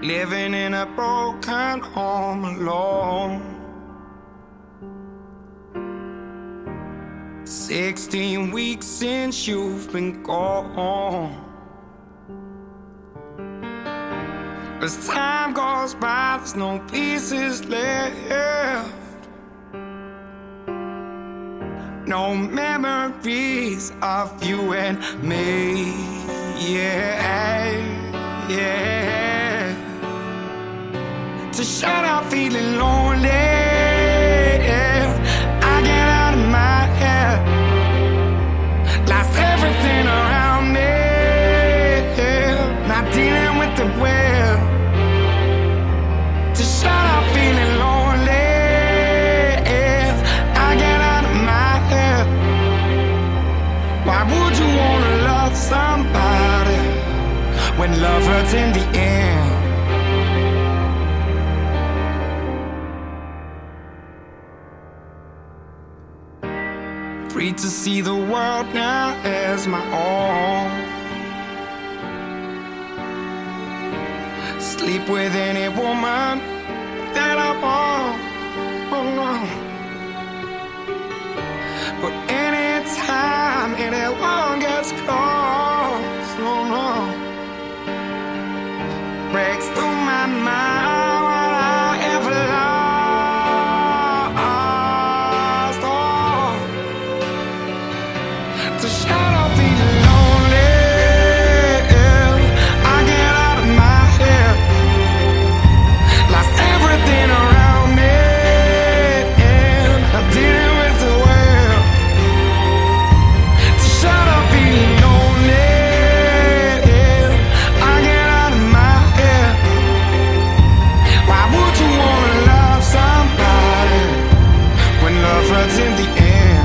living in a broken home alone. 16 weeks since you've been gone. As time goes by, there's no pieces left, no memories of you and me. Yeah, yeah. To shut up feeling lonely, I get out of my head, lost everything around me, not dealing with the will. To shut up feeling lonely, I get out of my head. Why would you wanna love somebody when love hurts in the end? Free to see the world now as my own, sleep with any woman that I want, oh no. But anytime anyone gets close, no, no, breaks through my mind what I ever lost, oh. To shut up feeling lonely, I get out of my head, lost everything around me, and I'm dealing with the world. To shut up feeling lonely, I get out of my head. Why would you wanna love somebody when love hurts in the end?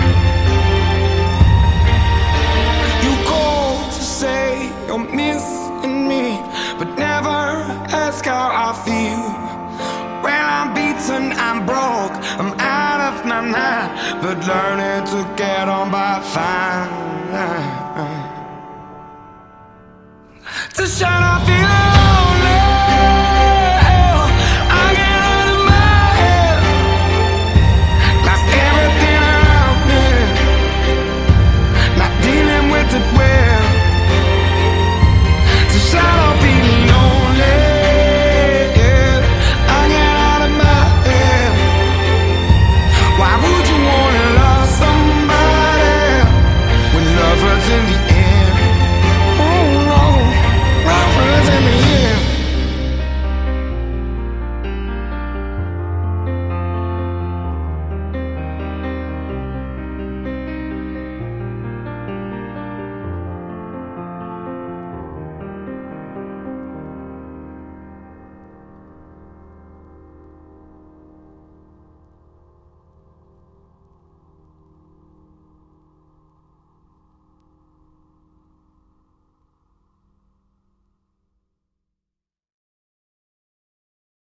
You call to say you're missing me, but never ask how I feel. Well, I'm beaten, I'm broke, I'm out of my mind, but learning to get on by fine. To shut